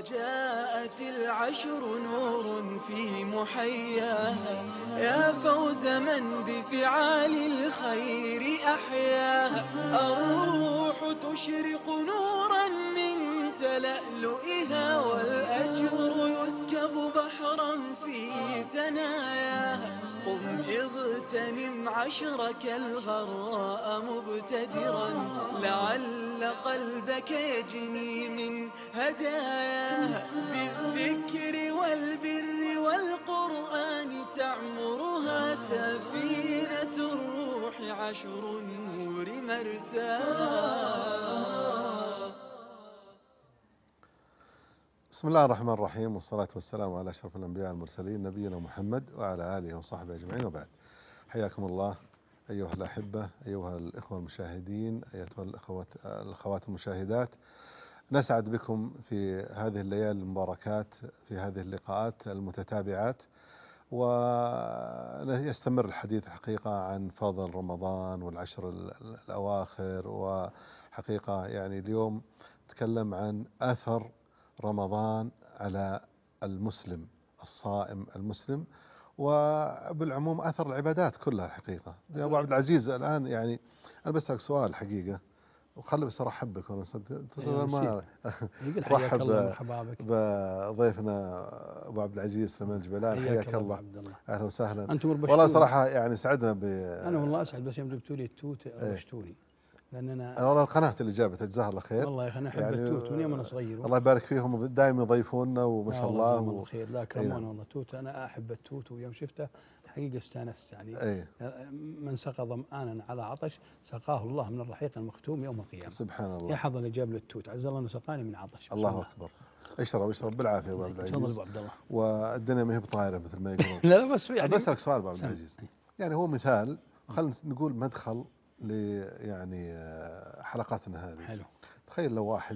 وجاءت العشر نور في محياها، يا فوز من بفعال الخير أحياها. الروح تشرق نورا من تلألؤها، والأجر يسكب بحرا في ثناياها. قم اغتنم عشرك الغراء مبتدرا، لعل قلبك يجني من هداياها. بالذكر والبر والقرآن تعمرها، سفينة الروح عشر النور مرساها. بسم الله الرحمن الرحيم، والصلاة والسلام على أشرف الأنبياء والمرسلين نبينا محمد وعلى آله وصحبه أجمعين، وبعد. حياكم الله أيها الأحبة، أيها الإخوة المشاهدين، أيتها الأخوات المشاهدات. نسعد بكم في هذه الليالي المباركات، في هذه اللقاءات المتتابعات، ويستمر الحديث حقيقة عن فضل رمضان والعشر الأواخر. وحقيقة يعني اليوم نتكلم عن أثر رمضان على المسلم الصائم المسلم، وبالعموم أثر العبادات كلها الحقيقة. يا أبو عبد العزيز، الآن يعني أنا بسألك سؤال حقيقة، وخلي بس أرحب بك ما رحب بضيفنا أبو عبد العزيز سليمان الجبلاني، حياك الله، أهلا وسهلا. والله صراحة يعني سعدنا أنا والله أسعد، بس يوم جبتوا لي التوت رشتوني، لأننا والله القناة اللي جابتها جزاها الله خير. والله أنا أحب يعني التوت من يوم أنا صغير، الله يبارك فيهم، دائما يضيفوننا وما شاء الله. الله خير، لا كرمونا والله. توت أنا أحب التوت، ويوم شفته حقيقة استانست يعني. من سقى ظمآنا على عطش سقاه الله من الرحيق المختوم يوم القيامة. سبحان الله. يا حظ اللي جاب لي التوت، عز الله أنه سقاني من عطش. الله أكبر. اشرب بالعافية يا أبو عبد العزيز. تفضل أبو عبد الله. والدنيا ما هي بطايرة مثل ما يقولون. لا بس يعني بسألك سؤال أبو عبد العزيز، يعني هو مثال، خلينا نقول مدخل ل يعني حلقاتنا هذه. حلو. تخيل لو واحد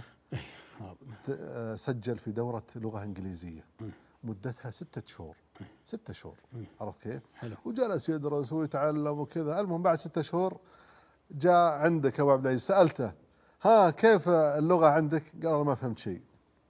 سجل في دورة لغة إنجليزية مدتها 6 شهور، 6 شهور، عرفت كيف؟ حلو. وجلس يدرس ويتعلم وكذا. المهم بعد 6 شهور جاء عندك أبو عبد العزيز، سألته ها كيف اللغة عندك؟ قال أنا ما فهمت شيء.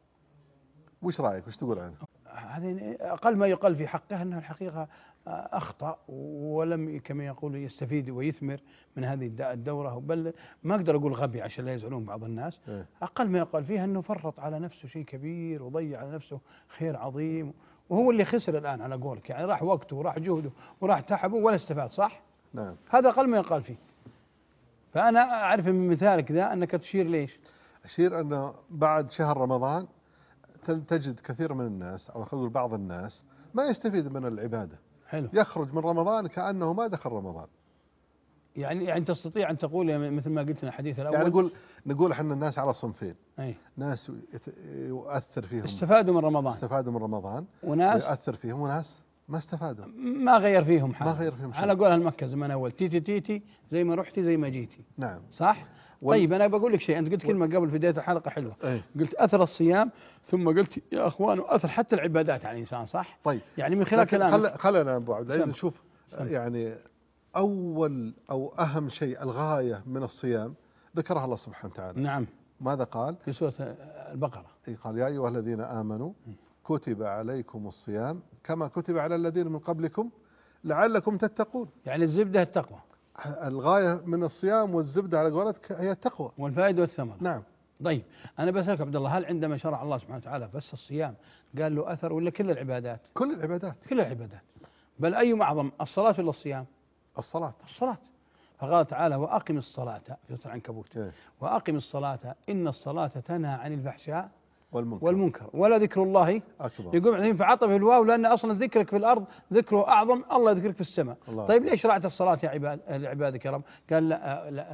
وش رأيك؟ وش تقول عنه؟ هذه أقل ما يقال في حقه أنه الحقيقة أخطأ، ولم كما يقول يستفيد ويثمر من هذه الدورة، بل ما أقدر أقول غبي عشان لا يزعلون بعض الناس. أقل ما يقال فيها أنه فرط على نفسه شيء كبير، وضيع على نفسه خير عظيم، وهو اللي خسر الآن على قولك، يعني راح وقته وراح جهده وراح تعبه ولا استفاد. صح؟ نعم. هذا أقل ما يقال فيه. فأنا أعرف من مثالك ذا أنك تشير ليش؟ أشير أنه بعد شهر رمضان تجد كثير من الناس، أو خلوا بعض الناس ما يستفيد من العبادة. حلو. يخرج من رمضان كأنه ما دخل رمضان. يعني تستطيع أن تقول مثل ما قلت في الحديث الأول، يعني نقول احنا الناس على صنفين. أي. ناس يؤثر فيهم، استفادوا من رمضان، وناس يؤثر فيهم، وناس ما استفادوا، ما غير فيهم حاجة، ما غير فيهم شيء. على قولها المكة زمان أول، تيتي زي ما رحتي زي ما جيتي. نعم. صح؟ طيب أنا بقول لك شيء، أنت قلت كلمة قبل في بداية الحلقة حلوة. قلت أثر الصيام، ثم قلت يا أخوان أثر حتى العبادات على الإنسان. صح؟ طيب. يعني من خلال كلامك خلنا أبو عبد العزيز نشوف يعني أول أو أهم شيء الغاية من الصيام ذكرها الله سبحانه وتعالى. نعم. ماذا قال؟ في سورة البقرة. قال يا أيها الذين آمنوا كتب عليكم الصيام كما كتب على الذين من قبلكم لعلكم تتقون. يعني الزبدة التقوى. الغاية من الصيام والزبدة على قولتك هي التقوى والفائدة والثمر. نعم. طيب أنا بسألك عبد الله، هل عندما شرع الله سبحانه وتعالى بس الصيام قال له أثر، ولا كل العبادات؟ كل العبادات. كل العبادات. بل أي أعظم، الصلاة ولا الصيام؟ الصلاة. فقال تعالى وأقم الصلاة في سورة العنكبوت. وأقم الصلاة إن الصلاة تنهى عن الفحشاء والمنكر ولا ذكر الله أكبر. يقوم عليهم فعطف الواو، لأن أصلا ذكرك في الأرض ذكره أعظم، الله يذكرك في السماء. طيب ليش شرعت الصلاة يا عبادك يا رب؟ قال لا.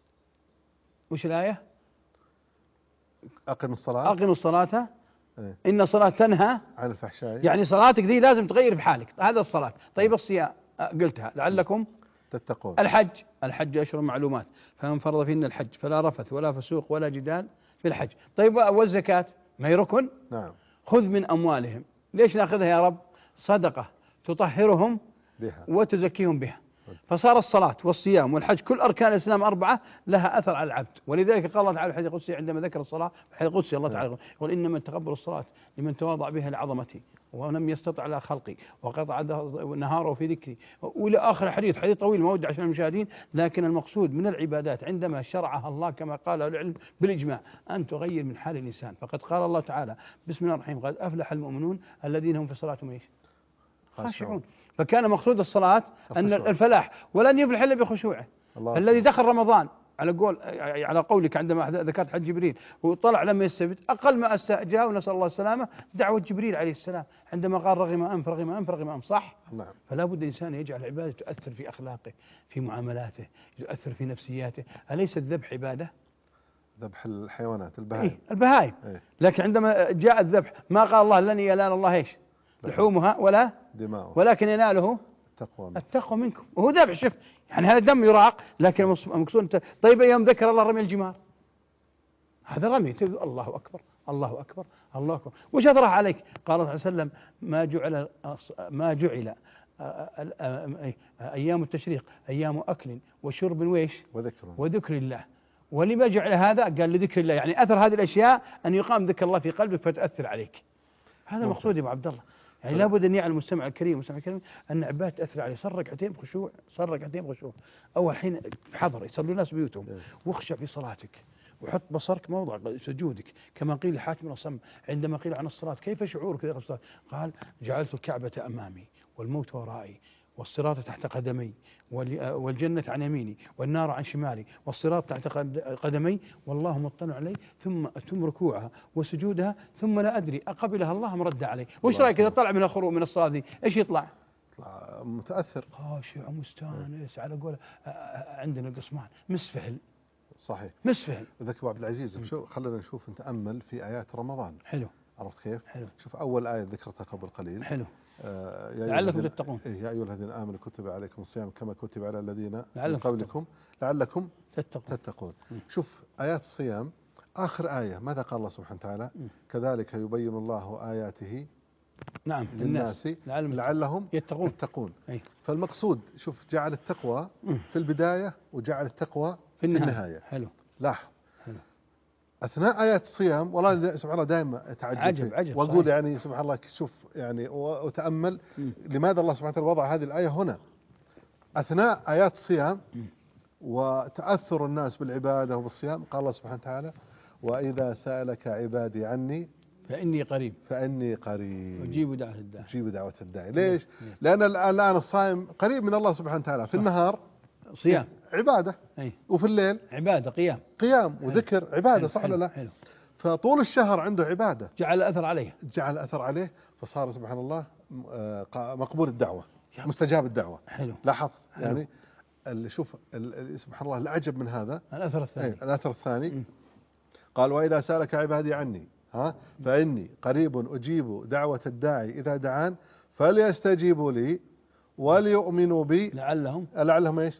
وش الآية؟ أقم الصلاة إن الصلاة تنهى عن الفحشاء. يعني صلاتك دي لازم تغير في حالك، هذا الصلاة. طيب الصيام قلتها لعلكم تتقون. الحج أشهر معلومات، فمن فرض فيهن الحج فلا رفث ولا فسوق ولا جدال في الحج. طيب والزكاة ما هي ركن؟ نعم. خذ من أموالهم، ليش نأخذها يا رب؟ صدقة تطهرهم بها وتزكيهم بها. فصار الصلاة والصيام والحج كل أركان الإسلام 4 لها أثر على العبد. ولذلك قال الله تعالى في الحديث القدسي عندما ذكر الصلاة في الحديث القدسي الله تعالى يقول إنما تقبل الصلاة لمن تواضع بها لعظمتي ولم يستطع على خلقي وقطع نهاره في ذكري وإلى آخر حديث طويل ما ودي عشان المشاهدين. لكن المقصود من العبادات عندما شرعها الله كما قال العلم بالإجماع أن تغير من حال الإنسان. فقد قال الله تعالى بسم الله الرحمن الرحيم قد أفلح المؤمنون الذين هم في صلاتهم إيش؟ خاشعون. فكان مقصود الصلاة أن الفلاح ولن يفلح إلا بخشوعه. الذي دخل رمضان على قولك عندما ذكرت حج جبريل وطلع لم يستفد أقل ما جاء ونسأل الله السلامة دعوة جبريل عليه السلام عندما قال رغم أنف صح. نعم. فلا بد الإنسان يجعل عبادة تؤثر في أخلاقه في معاملاته تؤثر في نفسياته. أليس الذبح عبادة؟ ذبح الحيوانات البهائم. البهائم. لكن عندما جاء الذبح ما قال الله لن ينال الله ايش؟ لحومها ولا دماؤها ولكن يناله التقوى منكم. وهو ذبح شوف يعني هذا دم يراق لكن المقصود طيب يوم ذكر الله رمي الجمار هذا رمي الله أكبر الله أكبر الله أكبر وش أطرح عليك؟ قال الله عليه وسلم ما جعل أيام التشريق أيام أكل وشرب وذكر الله. ولما جعل هذا؟ قال لذكر الله يعني أثر هذه الأشياء أن يقام ذكر الله في قلبك فتأثر عليك. هذا المقصود يا أبو عبد الله. يعني لابد أن يعلم المستمع الكريم أن عبادة تأثر عليه. صار ركعتين بخشوع أول حين حضر يصلوا الناس بيوتهم واخشع في صلاتك وحط بصرك موضع سجودك كما قيل لحاتم بن أصم عندما قيل عن الصلاة كيف شعورك في الصلاة؟ قال جعلت الكعبة أمامي والموت ورائي والصراط تحت قدمي والجنة عن يميني والنار عن شمالي والصراط تحت قدمي والله مطلع علي ثم ركوعها وسجودها ثم لا أدري أقبلها الله مرد علي. وش رأيك إذا طلع من الخروج من الصلاة دي إيش يطلع متأثر خاشع مستانس على قول عندنا القسمان مسفهل. صحيح مسفهل. ذكي أبو عبد العزيز خلينا نشوف نتأمل في آيات رمضان. حلو. عرفت كيف؟ حلو. شوف أول آية ذكرتها قبل قليل. حلو. لعلكم تتقون. يا أيها الذين آمنوا كتب عليكم الصيام كما كتب على الذين من قبلكم لعلكم تتقون. شوف آيات الصيام آخر آية ماذا قال الله سبحانه وتعالى؟ كذلك يبين الله آياته نعم للناس لعلهم يتقون. فالمقصود شوف جعل التقوى في البداية وجعل التقوى في النهاية. حلو. لاحظ أثناء آيات الصيام والله سبحان الله دائما أتعجب عجب وأقول صحيح. يعني سبحان الله شوف يعني وأتأمل لماذا الله سبحانه وتعالى وضع هذه الآية هنا أثناء آيات الصيام وتأثر الناس بالعبادة وبالصيام. قال الله سبحانه وتعالى وإذا سألك عبادي عني فإني قريب أجيب دعوة الداعي. ليش؟ لأن الآن الصائم قريب من الله سبحانه وتعالى. في النهار صيام عبادة وفي الليل عبادة قيام وذكر عبادة. صح ولا لا؟ فطول الشهر عنده عبادة جعل أثر عليه فصار سبحان الله مقبول الدعوة مستجاب الدعوة. حلو. لاحظ يعني اللي شوف سبحان الله العجب من هذا الأثر الثاني قال وإذا سألك عبادي عني فإني قريب أجيب دعوة الداعي إذا دعان فليستجيبوا لي وليؤمنوا بي لعلهم ايش؟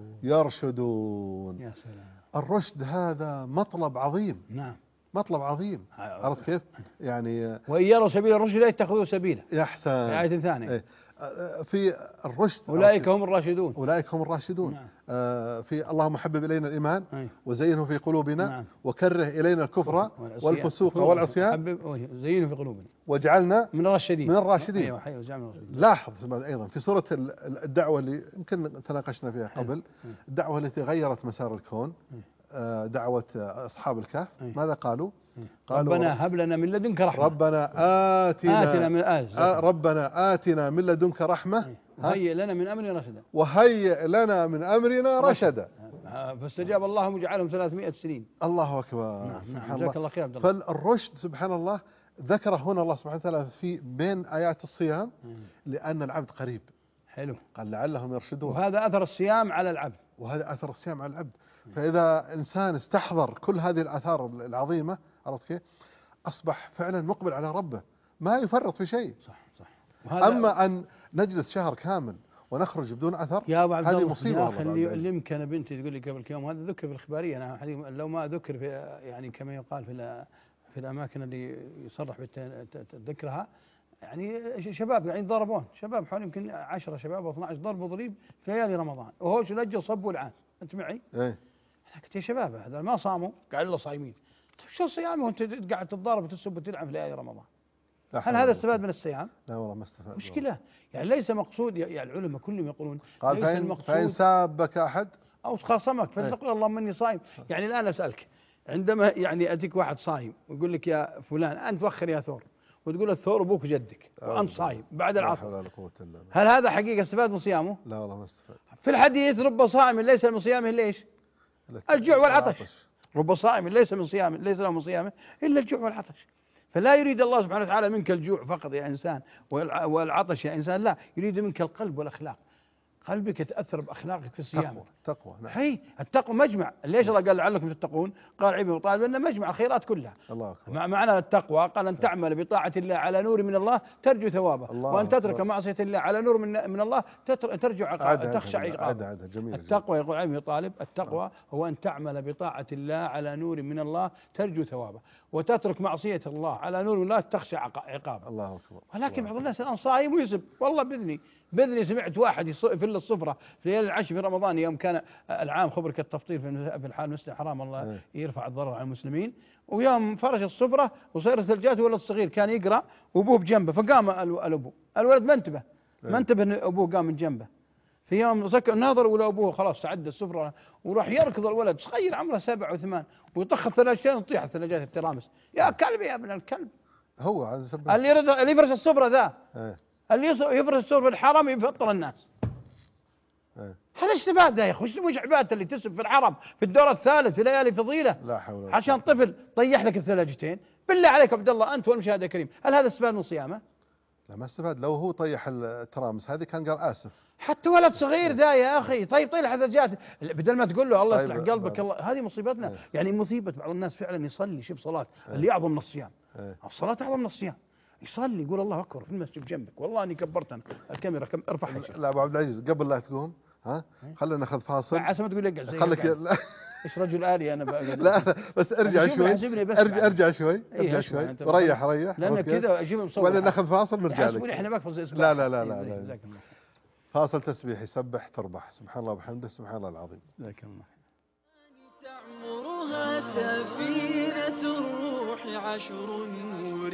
يرشدون. يا سلام. الرشد هذا مطلب عظيم. نعم مطلب عظيم. عرفت كيف؟ يعني وإن يروا سبيل الرشد لا يتخذوا سبيلا. يا أحسن. آية ثانية في الرشد أولئك هم الراشدون. نعم. في اللهم حبب إلينا الإيمان وزينه في قلوبنا. نعم. وكره إلينا الكفر والفسوق والعصيان زينه في قلوبنا وجعلنا من الراشدين. أيوة. لاحظ أيضا في سورة الدعوة اللي يمكن تناقشنا فيها قبل الدعوة التي غيرت مسار الكون دعوة أصحاب الكهف. ماذا قالوا؟ ربنا هب لنا من لدنك رحمة. ربنا آتنا من لدنك رحمة وهيئ لنا من أمرنا رشدا. فاستجاب الله وجعلهم 300 سنين. الله أكبر. نعم. جزاك الله خير عبد الله. فالرشد سبحان الله ذكره هنا الله سبحانه وتعالى في بين آيات الصيام لأن العبد قريب. حلو. قال لعلهم يرشدون. وهذا أثر الصيام على العبد. فإذا إنسان استحضر كل هذه الآثار العظيمة عرفت كيف؟ أصبح فعلا مقبل على ربه ما يفرط في شيء. صح. أما أن نجلس شهر كامل ونخرج بدون أثر هذه مصيبة. يا أخي اللي يمكن بنتي تقول لي قبل كم هذا ذكر في الإخبارية أنا لو ما ذكر في يعني كما يقال في الأماكن اللي يصرح بذكرها يعني شباب يعني يتضاربون، شباب حوالي يمكن 10 شباب او 12 ضربوا ضريب في ليالي رمضان، وهو لجوا صبوا العان. انت معي؟ ايه انا قلت يا شباب هذول ما صاموا قاعد الا صايمين، طيب شو صيامه وانت قاعد تتضارب وتسب وتلعن في ليالي رمضان؟ هل هذا استفاد من الصيام؟ لا والله ما استفاد. مشكله، يعني ليس مقصود، يعني العلماء كلهم يقولون قال ليس المقصود فإن سابك أحد او خاصمك فتقول اللهم اني صايم. يعني الان اسالك، عندما يعني اتيك واحد صايم ويقول لك يا فلان انت وخر يا ثور، وتقول الثور ابوك وجدك وانت صايم بعد لا العصر، حول ولا قوة إلا بالله. هل هذا حقيقه استفاد من صيامه؟ لا والله ما استفاد. في الحديث رب صائم ليس من صيامه الا ايش؟ الجوع والعطش. رب صائم ليس من صيامه، ليس له من صيامه الا الجوع والعطش. فلا يريد الله سبحانه وتعالى منك الجوع فقط يا انسان والعطش يا انسان، لا، يريد منك القلب والاخلاق. قلبك يتاثر باخلاقك في صيامك. تقوى نعم. هي التقوى مجمع، ليش الله قال لعلكم تتقون؟ قال علي بن ابي طالب انه مجمع الخيرات كلها. الله أكبر. معنى التقوى قال ان تعمل بطاعه الله على نور من الله ترجو ثوابه، وان تترك معصيه الله على نور من الله ترجو عقابه، تخشى عقابه. التقوى يقول علي بن ابي طالب التقوى هو ان تعمل بطاعه الله على نور من الله ترجو ثوابه، وتترك معصيه الله على نور من الله تخشى عقابه. الله اكبر. ولكن بعض الناس الان صايم ويسب، والله باذني سمعت واحد يفل الصفره في ليالي العشر في رمضان يوم كان العام خبرك التفطير في الحال المسجد الحرام، الله يرفع الضرر عن المسلمين، ويوم فرش الصفره وصير ثلجات، ولد صغير كان يقرا وابوه بجنبه، فقام الابو، الولد ما انتبه ان ابوه قام من جنبه، في يوم ناظر ولا ابوه خلاص تعدى السفره وراح يركض الولد صغير عمره 7 و8 ويطخ الثلاجتين وتطيح الثلاجات الترامس. يا كلب يا ابن الكلب، هو اللي يفرش السفره ذا، اللي يفرش السفره في الحرم يفطر الناس. هذا ايش عباده يا اخي؟ وش عباده اللي تسب في الحرم في الدور الثالث في ليالي فضيله؟ لا حول ولا عشان طفل طيح لك الثلاجتين. بالله عليك عبد الله انت والمشاهد الكريم، هل هذا استفاد من صيامه؟ لا ما استفاد. لو هو طيح الترامس هذه كان قال اسف. حتى ولد صغير ذا يا اخي طيب طيح الثلاجات بدل ما تقول له الله يصلح قلبك الله، هذه مصيبتنا. يعني مصيبه بعض الناس فعلا يصلي شوف صلاه اللي اعظم من الصيام. الصلاه اعظم من الصيام. يصلي يقول الله اكبر في المسجد جنبك، والله اني كبرت انا الكاميرا ارفعها. لا ابو عبد العزيز قبل لا تقوم خلينا ناخذ فاصل عسى ما تقول لي اقعد خليك ايش رجل آلي انا بقى. لا بس ارجع شوي ارجع شوي وريح لان كذا اجيب مصور ولا ناخذ فاصل ونرجع لك. احنا بكفز اسبوع. لا فاصل تسبيح يسبح تربح سبحان الله وبحمده سبحان الله العظيم. جزاك الله. تعمرها سفينة الروح 10 النور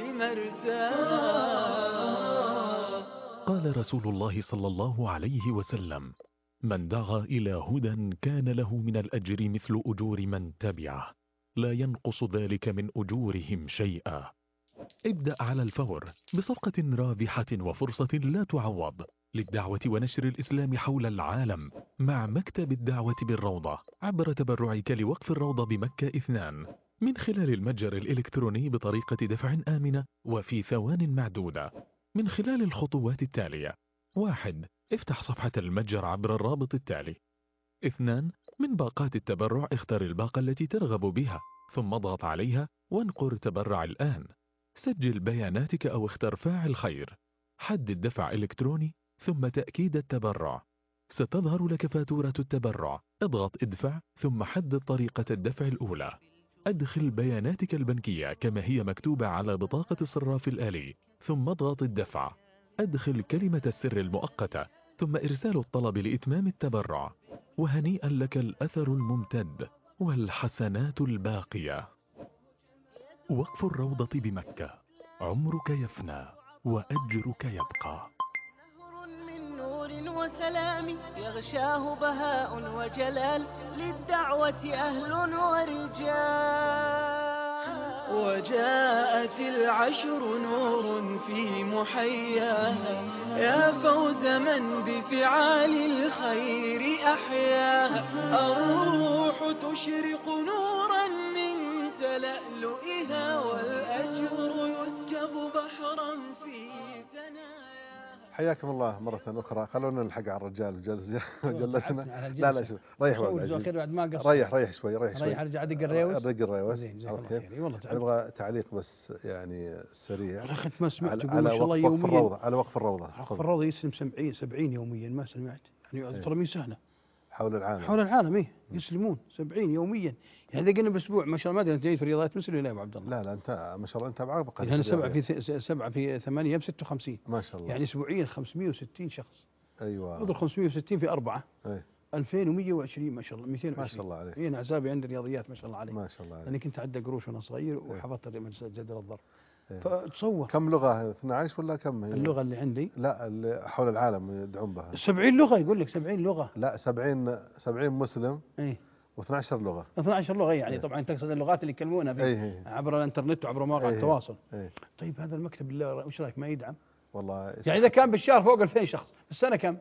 مرساها. قال رسول الله صلى الله عليه وسلم: من دعا إلى هدى كان له من الأجر مثل أجور من تبعه لا ينقص ذلك من أجورهم شيئا. ابدأ على الفور بصفقة رابحة وفرصة لا تعوض للدعوة ونشر الإسلام حول العالم مع مكتب الدعوة بالروضة عبر تبرعك لوقف الروضة بمكة 2 من خلال المتجر الإلكتروني بطريقة دفع آمنة وفي ثوان معدودة من خلال الخطوات التالية: 1. افتح صفحة المتجر عبر الرابط التالي. 2. من باقات التبرع اختر الباقة التي ترغب بها ثم اضغط عليها وانقر تبرع الآن. سجل بياناتك أو اختر فاعل خير. حدد دفع إلكتروني ثم تأكيد التبرع. ستظهر لك فاتورة التبرع. اضغط ادفع ثم حدد طريقة الدفع الأولى. أدخل بياناتك البنكية كما هي مكتوبة على بطاقة الصراف الآلي ثم اضغط الدفع. أدخل كلمة السر المؤقتة ثم إرسال الطلب لإتمام التبرع. وهنيئا لك الأثر الممتد والحسنات الباقية. وقف الروضة بمكة، عمرك يفنى وأجرك يبقى. نهر من نور وسلام يغشاه بهاء وجلال للدعوة أهل ورجال. وجاءت العشر نور في محياها يا فوز من بفعال الخير أحياها. الروح تشرق نورا من تلألؤها والأجر يسكب بحرا في ثناياها. حياكم الله مرة أخرى. خلونا نلحق على الرجال وجلسنا. لا شوف ريح ريح شوي ارجع ادق الريوس. ابغى تعليق بس يعني سريع. اخي ما سمعت تقول ما شاء الله يوميا على وقف الروضة. وقف الروضة يسلم 70 يوميا ما سمعت يعني ترى مين سهلة. حول العالم. حول العالم إيه يسلمون 70 يوميا. يعني إذا قلنا بأسبوع ما شاء الله، ما أدري أنت جيد في الرياضيات مسلم ولا يا أبو عبد الله؟ لا أنت ما شاء الله أنت بعبقري. يعني 7 في 8 56 ما شاء الله. يعني أسبوعيا 560 شخص. أيوة. اضرب 560 في 4. أي. 2120 ما شاء الله 220. ما شاء الله عليك. أنا حسابي عندي رياضيات ما شاء الله عليك. ما شاء الله عليك. لأني كنت أعد قروش وأنا صغير وحفظت جدول الضرب. إيه. فتصور كم لغة 12 ولا كم هي؟ اللغة اللي عندي لا اللي حول العالم يدعون بها 70 لغة. يقول لك 70 لغة. لا 70 مسلم. اي و12 لغة. 12 لغة يعني. إيه. طبعا تقصد اللغات اللي يكلمونها عبر الانترنت وعبر مواقع التواصل. طيب هذا المكتب بالله وش رايك ما يدعم؟ والله يعني إذا كان بالشهر فوق 2000 شخص، بالسنة كم؟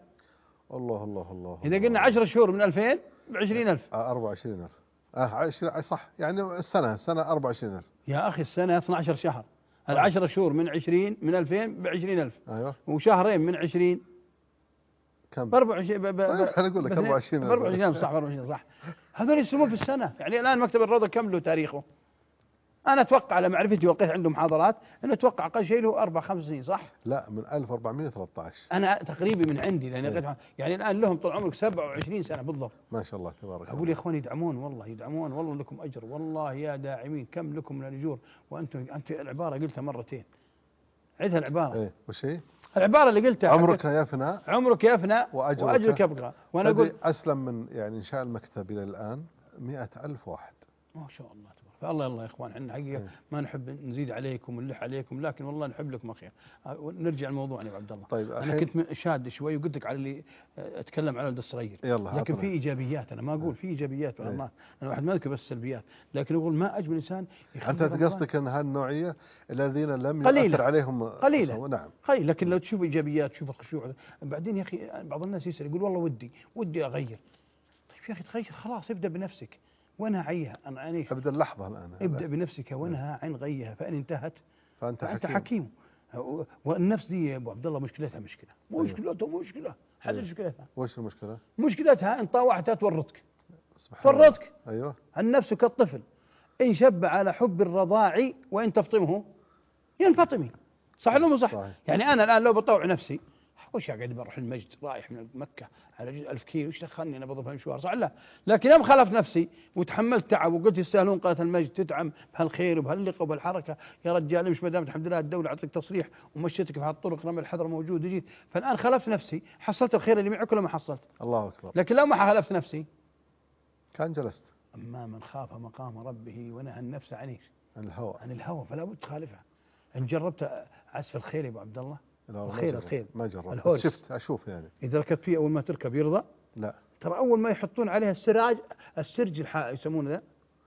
الله إذا قلنا 10 شهور من 2000 ب 20000. 24000. 20 صح يعني السنة 24000 يا أخي السنة 12 شهر. ال10 شهور من 20 من 2000 ب 20000. أيوه. وشهرين من 20 كم؟ ب 24. طيب أنا أقول لك 24000. ب 24000 صح. 24000 صح. هذول يسلمون في السنة. يعني الآن مكتب الروضة كم له تاريخه؟ أنا أتوقع على معرفتي وقيت عنده محاضرات أنه أتوقع أقل شيء له 4-5 سنين صح؟ لا من 1413. أنا تقريبي من عندي لأن يعني الآن لهم طول عمرك 27 سنة بالضبط. ما شاء الله تبارك الله. أقول يا إخوان يدعمون والله يدعمون والله لكم أجر والله يا داعمين كم لكم من الأجور. أنت العبارة قلتها مرتين. عدها العبارة. إيه وش هي؟ العبارة اللي قلتها عمرك يفنى. عمرك يفنى وأجرك يبقى. وأنا أقول أسلم من يعني إنشاء المكتب إلى الآن 100,000 واحد. ما شاء الله تبارك فالله. يلا يا إخوان عندنا حقيقة ما نحب نزيد عليكم ونلح عليكم، لكن والله نحب لكم الخير. نرجع لموضوعنا يا عبد الله. طيب أنا كنت شاد شوي وقلت لك على اللي أتكلم على الولد الصغير. لكن في إيجابيات. أنا ما أقول في إيجابيات أنا واحد ما أذكر بس السلبيات، لكن أقول ما أجمل إنسان. أنت قصدك أن هالنوعية الذين لم يؤثر عليهم قليلة. نعم قليل. لكن لو تشوف إيجابيات تشوف الخشوع. بعدين يا أخي بعض الناس يسأل يقول والله ودي أغير. طيب يا أخي تغير خلاص ابدأ بنفسك وانهى عيها. ابدأ اللحظة الآن. ابدأ بنفسك وانهى عن غيها، فإن انتهت فأنت حكيم. والنفس دي يا أبو عبد الله مشكلتها مشكلة. حل مشكلتها. وش المشكلة؟ مشكلتها إن طاوعتها تورطك. أيوه. النفس كالطفل إن شب على حب الرضاع وإن تفطمه ينفطمي. صح ولا مو صح؟ يعني أنا الآن لو بطوع نفسي وش قاعد بروح المجد رايح من مكة على 1000 كيلو وش دخلني أنا بضرب هالمشوار صح لا. لكن يوم خلف نفسي وتحملت تعب وقلت يستاهلون قناة المجد تدعم بهالخير وبهاللقة وبهالحركة يا رجال مش ما دامت الحمد لله الدولة أعطيك تصريح ومشيتك في هالطرق رمي الحذر موجود وجيت. فالآن خلفت نفسي حصلت الخير اللي معك ولا ما حصلت؟ الله أكبر. لكن لو ما خلفت نفسي كان جلست. أما من خاف مقام ربه ونهى النفس عن الهوى فلا بد تخالفها. إن جربت عزف الخيل يا أبو عبد الله؟ الخيل ما جربت شفت أشوف يعني. إذا ركبت فيه أول ما تركب يرضى؟ لا ترى أول ما يحطون عليها السرج يسمونه ذا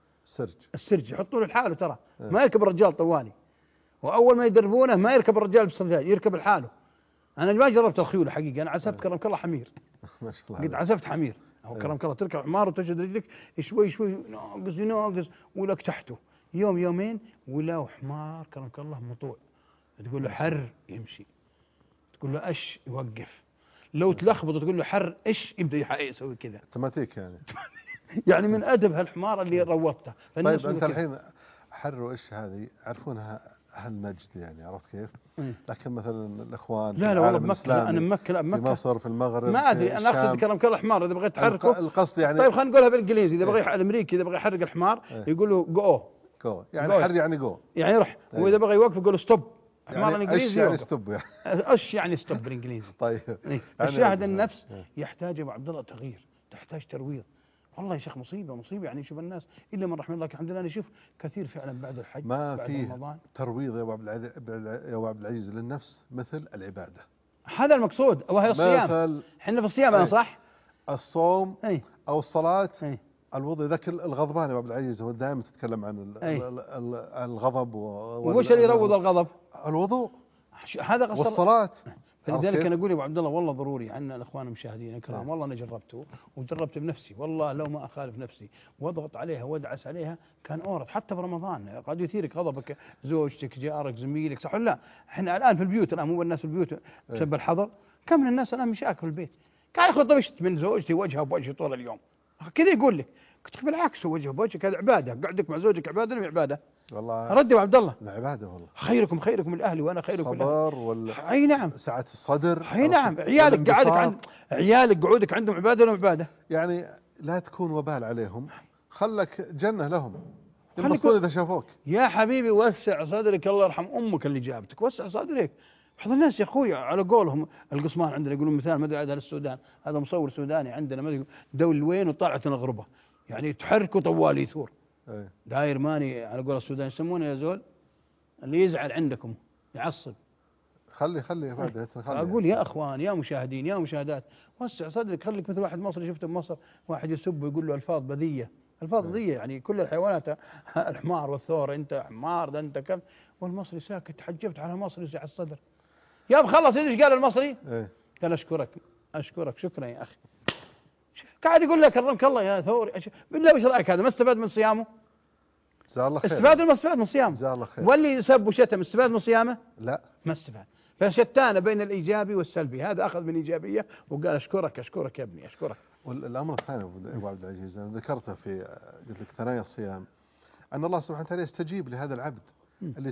السرج يحطون الحاله ترى ما يركب الرجال طوالي. وأول ما يدربونه ما يركب الرجال بالصداج يركب الحاله. أنا ما جربت الخيول حقيقة. أنا عزفت كرمك الله حمير. ما شاء الله. قد عزفت حمير. أو كرمك الله تركب حمار وتجد رجلك شوي ناقص ولك تحته يوم يومين ولو حمار كرمك الله مطوع. تقول له حر يمشي، تقول له اش يوقف، لو تلخبط تقول له حر ايش يبدا يسوي كذا اوتوماتيك يعني. يعني من ادب هالحمار اللي روضته. طيب انت الحين حر وايش هذه عرفونها اهل نجد يعني عرفت كيف؟ لكن مثلا الاخوان لا لا والله بمكة انا بمكة في مصر في المغرب ما ادري انا اخذ كلام كل حمار اذا بغيت تحركه القصد يعني. طيب خلينا نقولها بالانجليزي اذا بغى الامريكي اذا بغى يحرك الحمار يقول له جو يعني حر يعني جو يعني يروح واذا بغى يوقف يقول له ستوب. يعني الانجليزي يعني ستوب يعني ايش يعني ستوب بالانجليزي. طيب الشاهد النفس يحتاج ابو عبد الله تغيير، تحتاج ترويض. والله يا شيخ مصيبه يعني شوف الناس الا من رحم الله. الحمد لله نشوف كثير فعلا بعد الحج ما بعد فيه رمضان ترويض يا ابو عبد العزيز للنفس مثل العباده. هذا المقصود وهي الصيام. احنا في الصيام صح؟ الصوم او الصلاه الوضوء. ذاك الغضبان يا ابو عبد العزيز هو دائما تتكلم عن الغضب وش اللي يروض الغضب؟ الوضوء هذا قصر والصلاه. فلذلك انا اقول يا ابو عبد الله والله ضروري عندنا الاخوان المشاهدين الكرام والله انا جربته وجربت بنفسي والله لو ما اخالف نفسي واضغط عليها وادعس عليها كان اورط حتى في رمضان قد يثيرك غضبك زوجتك جارك زميلك صح ولا لا؟ احنا الان في البيوت الان مو الناس في البيوت بسبب الحظر كم من الناس الان مشاكل في البيت قاعد ياخذ طبشت من زوجتي وجهها بوجهي طول اليوم كذا يقول لك قلت بالعكس وجهه بوجهك هذا عباده قعدك مع زوجك عباده ولا عباده؟ والله رد يا عبد الله. العبادة والله. خيركم الأهل وأنا خيركم الصبر أي نعم. سعة الصدر. أي نعم. عيالك قعودك عندهم عبادة ولا عبادة؟ يعني لا تكون وبال عليهم، خلك جنة لهم ينبسطون إذا شافوك. يا حبيبي وسع صدرك، الله يرحم أمك اللي جابتك، وسع صدرك. بعض الناس يا أخوي على قولهم القصمان عندنا يقولون مثال، ما أدري عاد السودان، هذا مصور سوداني عندنا ما أدري دول وين وطلعت الغربة، يعني تحركه طوال يثور. داير ماني على قول السودان يسمونه يا زول اللي يزعل عندكم يعصب. خلي بعد أقول يا أخوان يا مشاهدين يا مشاهدات، وسع صدرك، خليك مثل واحد مصري شفته بمصر واحد يسب ويقول له ألفاظ بذية، ألفاظ بذية، يعني كل الحيوانات الحمار والثور، أنت حمار ده أنت كم، والمصري ساكت. تحجبت على مصري وسع الصدر. يا بخلص ايش قال المصري؟ قال أشكرك شكرا يا أخي. قاعد يقول لك كرمك الله يا ثوري بالله. وش رأيك هذا؟ ما استفاد من صيامه؟ جزاه الله خير. استفاد ولا ما استفاد من صيامه؟ جزاه الله خير. واللي سب وشتم استفاد من صيامه؟ لا ما استفاد. فشتان بين الإيجابي والسلبي، هذا أخذ من إيجابية وقال أشكرك يا ابني أشكرك. والأمر الثاني أبو عبد العزيز أنا ذكرته في قلت لك ثنايا الصيام، أن الله سبحانه وتعالى يستجيب لهذا العبد اللي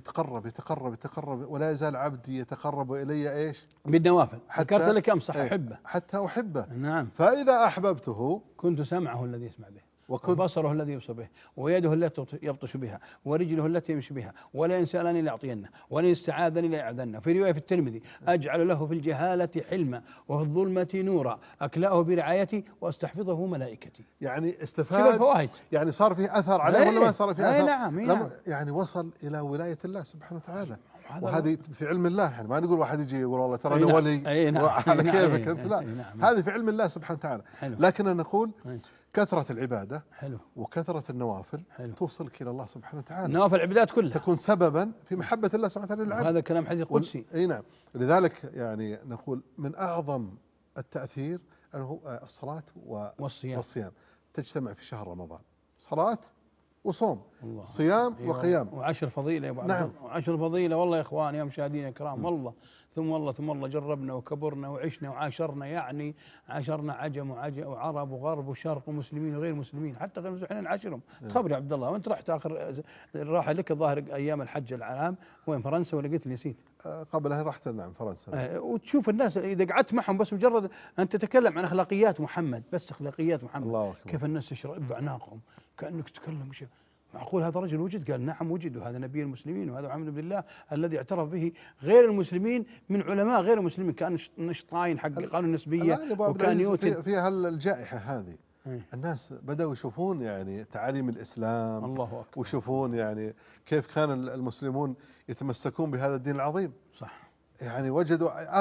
يتقرب ولا يزال عبدي يتقرب إلي إيش؟ بالنوافل. ذكرت لك أمس أحبه حتى أحبه. نعم. فإذا أحببته كنت سمعه الذي يسمع به، وبصره الذي يبصر به، ويده التي يبطش بها، ورجله التي يمشي بها، ولئن سألني لأعطينه، ولئن استعاذني لأعذنه. في رواية في الترمذي أجعل له في الجهالة حلما وفي الظلمة نورا، أكلأه برعايتي وأستحفظه ملائكتي. يعني استفاد، يعني صار فيه أثر عليه ولا ما صار فيه أثر؟ نعم. يعني وصل إلى ولاية الله سبحانه وتعالى، وهذه في علم الله. يعني ما نقول واحد يجي يقول والله ترى أنا ولي على كيفك أنت، لا هذه في علم الله سبحانه وتعالى. لكن نقول كثرة العبادة وكثرة النوافل توصلك إلى الله سبحانه وتعالى. نوافل العبادات كلها تكون سببا في محبة الله سبحانه وتعالى للعبد. هذا كلام حديث قدسي. أي نعم. لذلك يعني نقول من أعظم التأثير أنه الصلاة والصيام تجتمع في شهر رمضان، صلاة وصوم، صيام وقيام، وعشر فضيلة يا أبو عبد الله. وعشر فضيلة والله يا إخوان يا مشاهدين الكرام، والله ثم والله جربنا وكبرنا وعشنا وعاشرنا، يعني عاشرنا عجم وعرب وغرب وشرق ومسلمين وغير مسلمين، حتى غير مسلمين نعاشرهم. تخبر يا عبد الله، وانت رحت اخر راح لك الظاهر ايام الحج العام وين فرنسا ولا قلت نسيت؟ قبلها رحت نعم فرنسا. وتشوف الناس اذا قعدت معهم بس مجرد ان تتكلم عن اخلاقيات محمد، بس اخلاقيات محمد، الله أكبر. كيف الناس تشرب بعناقهم كانك تتكلم معقول هذا الرجل وجد؟ قال نعم وجد، وهذا نبي المسلمين، وهذا محمد بن الله الذي اعترف به غير المسلمين من علماء غير المسلمين، كان نشطاين حق قانون النسبية وكان يوتن فيها الجائحة هذه. الناس بدأوا يشوفون يعني تعاليم الإسلام، الله أكبر، ويشوفون يعني كيف كان المسلمون يتمسكون بهذا الدين العظيم. صح. يعني وجدوا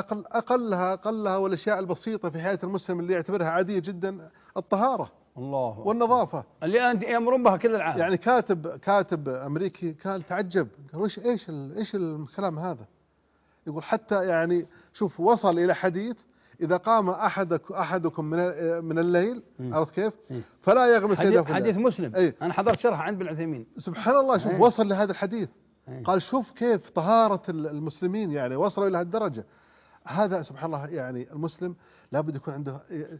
أقلها والأشياء البسيطة في حياة المسلم اللي يعتبرها عادية جدا، الطهارة الله والنظافة اللي أنت يأمرون بها كل العالم. يعني كاتب أمريكي قال تعجب، قال إيش الكلام هذا؟ يقول حتى يعني شوف وصل إلى حديث إذا قام أحدكم من الليل، عرفت كيف؟ فلا يغمس يده في حديث مسلم. أنا حضرت شرح عند ابن عثيمين. سبحان الله، شوف وصل لهذا الحديث. قال شوف كيف طهارة المسلمين يعني وصلوا إلى هالدرجة. هذا سبحان الله، يعني المسلم لابد يكون عنده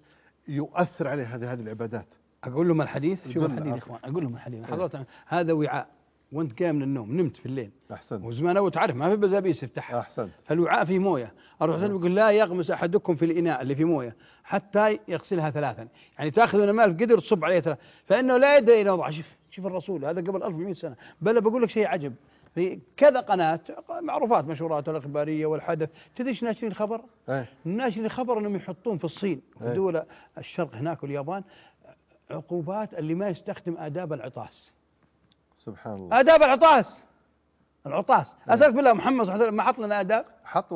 يؤثر عليه هذه العبادات. أقول لهم الحديث، شوف الحديث يا إخوان، أقول لهم الحديث حضرت هذا وعاء وأنت قايم من النوم، نمت في الليل. أحسنت. وزمان أول تعرف ما في بزابيس تفتحها. أحسنت. فالوعاء فيه موية. الرسول يقول لا يغمس أحدكم في الإناء اللي فيه موية حتى يغسلها ثلاثا، يعني تأخذ من الماء القدر تصب عليه ثلاث، فإنه لا يدري إلى وضعه. شوف الرسول هذا قبل 1100 سنة. بل بقول لك شيء عجب، في كذا قناة معروفات مشهورات الإخبارية والحدث، تدري ايش ناشرين الخبر؟ ناشرين الخبر انهم يحطون في الصين ودول الشرق هناك واليابان عقوبات اللي ما يستخدم آداب العطاس. سبحان الله. آداب العطاس. أسألك بالله محمد صلى الله عليه وسلم ما حط لنا آداب؟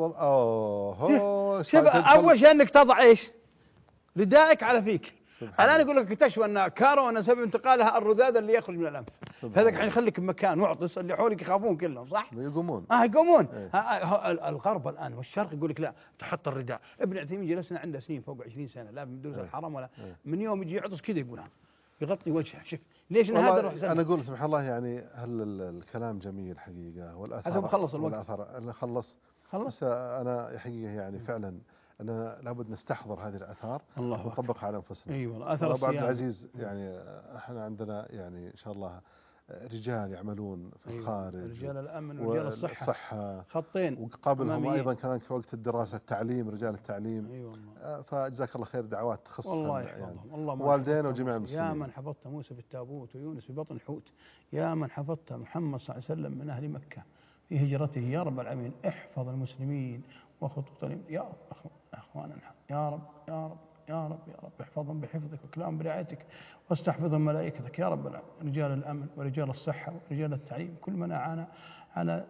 شوف أول شيء أنك تضع إيش؟ ردائك على فيك. الآن يقول لك اكتشفوا أن كورونا سبب انتقالها الرذاذ اللي يخرج من الأنف، هذاك الحين يخليك بمكان معطس اللي حولك يخافون كلهم، صح؟ يقومون. يقومون. الغرب الآن والشرق يقول لك لا تحط الرداء. ابن عثيمين جلسنا عنده سنين فوق 20 سنة، لا من دروس الحرم ولا من يوم يجي يعطس كذا يقولها يغطي وجهه. شوف ليش هذا أنا أقول سبحان الله، يعني هل الكلام جميل حقيقة والأثر مخلص الوقت. أنا خلص. بس أنا حقيقة يعني فعلا أننا لابد نستحضر هذه الآثار ونطبقها على أنفسنا. أي والله أثر أبو عبد العزيز، يعني احنا عندنا يعني إن شاء الله رجال يعملون في الخارج، رجال الأمن ورجال الصحة، خطين، وقبلهم أيضا كذلك في وقت الدراسة التعليم، رجال التعليم. والله. فجزاك الله خير، دعوات تخصهم الله يحفظهم، الله والدينا وجميع المسلمين. يا من حفظت موسى في التابوت ويونس في بطن الحوت، يا من حفظت محمد صلى الله عليه وسلم من أهل مكة في هجرته، يا رب العالمين احفظ المسلمين وخطوطهم يا رب. أخواننا يا رب يا رب يا رب يا رب، احفظهم بحفظك وكلام برعايتك، واستحفظهم ملائكتك يا رب العالمين. رجال الأمن ورجال الصحة ورجال التعليم، كل من أعان على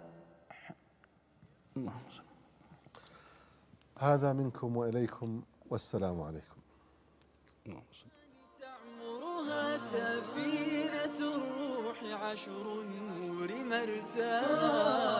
اللهم صل. هذا منكم وإليكم، والسلام عليكم. تعمرها سفينة الروح، عشر النور مرساها